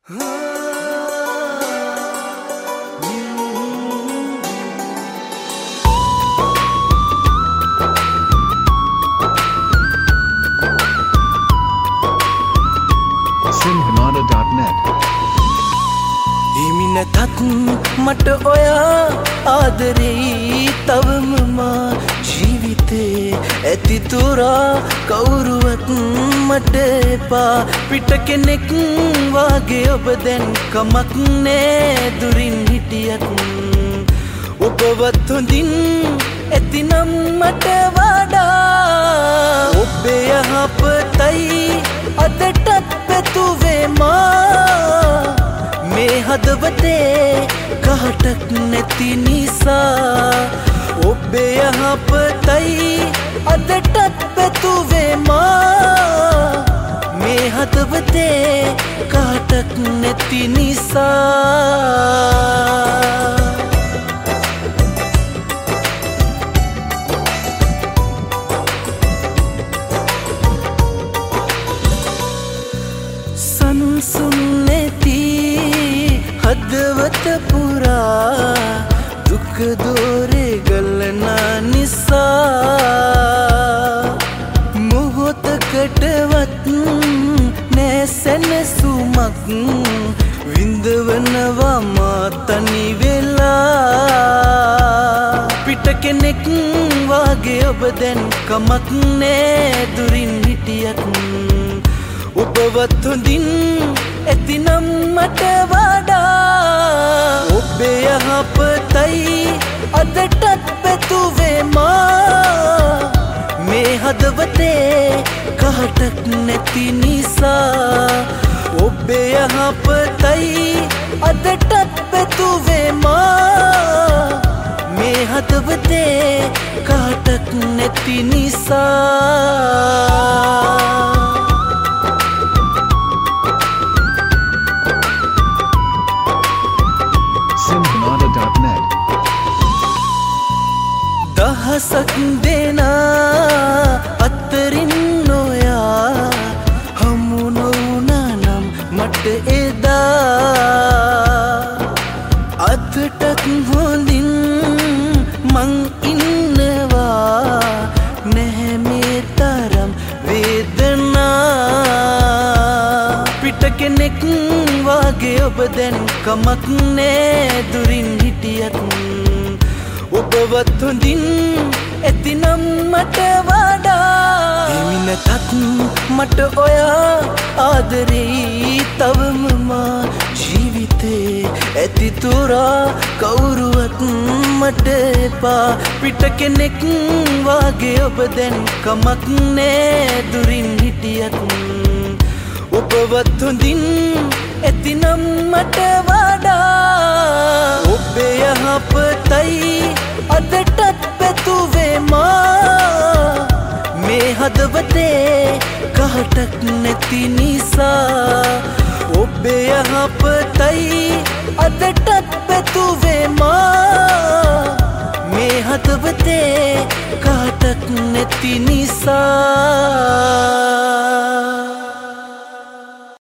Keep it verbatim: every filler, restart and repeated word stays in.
Simhanada dot net හිමිනතත් මට ඔයා ආදරෙයි තවම මා ජීවිතේ ඇති තුරා කවුරුවත් මට එපා පිට කෙනෙක් වාගේ ඔබ දැන් කමක් නෑ දුරින් හිටියත් ඔබවත් හොඳින් ඇතිනම් මට වඩා ඔබේ යහපතයි අදටත් පැතුවේ මා මේ හදවතේ කහටක් නැති නිසා ඔබේ යහපතයි අදටත් පැතුවේ මා මේ හදවතේ කහටක් නැති නිසා සංසුන් නැති හදවත පුරා දුක දෝරේ ගලනා නිසා මොහොතකටවත් නෑ සැනසුමක් විඳවනවා මා තනි වෙලා පිට කෙනෙක් වාගේ ඔබ දැන් කමක් නෑ දුරින් හිටියත් ඔබවත් හොඳින් ඇතිනම් මට වඩා ඔබේ යහපතයි අදටත් පැතුවේ මා මේ හදවතේ කහටක් නැති නිසා ඔබේ යහපතයි අදටත් පැතුවේ මා මේ හදවතේ කහටක් නැති නිසා Simhanada dot net දහසක් දෙනා අත්තරින් නොයා හමු නොවුනා නම් මට එදා අදටත් හොඳින් මං ඉන්නවා නැහැ මේ තරම් වේදනා පිට කෙනෙක් වාගේ ඔබ දැන් කමක් නෑ දුරින් හිටියත් ඔබවත් හොඳින් ඇතිනම් මට වඩා හිමිනතත් මට ඔයා ආදරෙයි තවම මා ජීවිතේ ඇති තුරා කවුරුවත් මට එපා පිට කෙනෙක් වාගේ ඔබ දැන් කමක් නෑ දුරින් හිටියත් ඔබවත් හොඳින් ඇතිනම් මට වඩා ඔබේ යහපතයි අදටත් පැතුවේ මා මේ හදවතේ කහටක් නැති නිසා ඔබේ යහපතයි අදටත් පැතුවේ මා මේ හදවතේ කහටක් නැති නිසා